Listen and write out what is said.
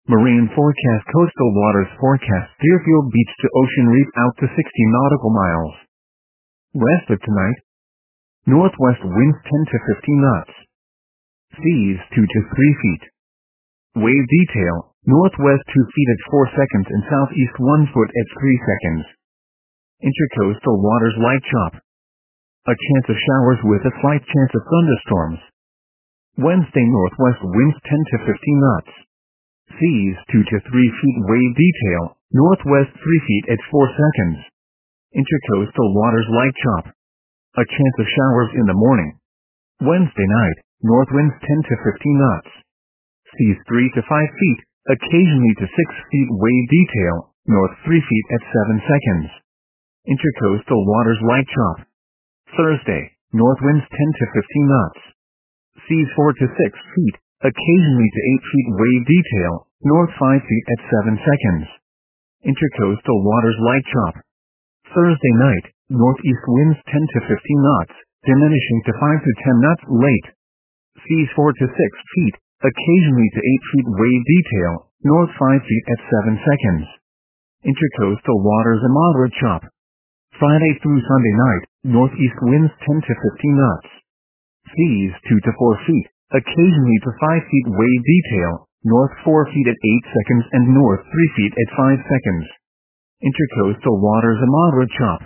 Marine forecast. Coastal waters forecast. Deerfield Beach to Ocean Reef out to 60 nautical miles. West of tonight. Northwest winds 10 to 15 knots. Seas 2 to 3 feet. Wave detail. Northwest 2 feet at 4 seconds and southeast 1 foot at 3 seconds. Intercoastal waters light chop. A chance of showers with a slight chance of thunderstorms. Wednesday northwest winds 10 to 15 knots. Seas 2 to 3 feet. Wave detail. Northwest 3 feet at 4 seconds. Intercoastal waters light chop. A chance of showers in the morning. Wednesday night, north winds 10 to 15 knots. Seas 3 to 5 feet, occasionally to 6 feet. Wave detail. North 3 feet at 7 seconds. Intercoastal waters light chop. Thursday, north winds 10 to 15 knots. Seas 4 to 6 feet, occasionally to 8 feet. Wave detail. North 5 feet at 7 seconds. Intercoastal waters light chop. Thursday night, northeast winds 10 to 15 knots, diminishing to 5 to 10 knots late. Seas 4 to 6 feet, occasionally to 8 feet. Wave detail. North 5 feet at 7 seconds. Intercoastal waters a moderate chop. Friday through Sunday night, northeast winds 10 to 15 knots. Seas 2 to 4 feet, occasionally to 5 feet. Wave detail. North 4 feet at 8 seconds and north 3 feet at 5 seconds. Intercoastal waters a moderate chop.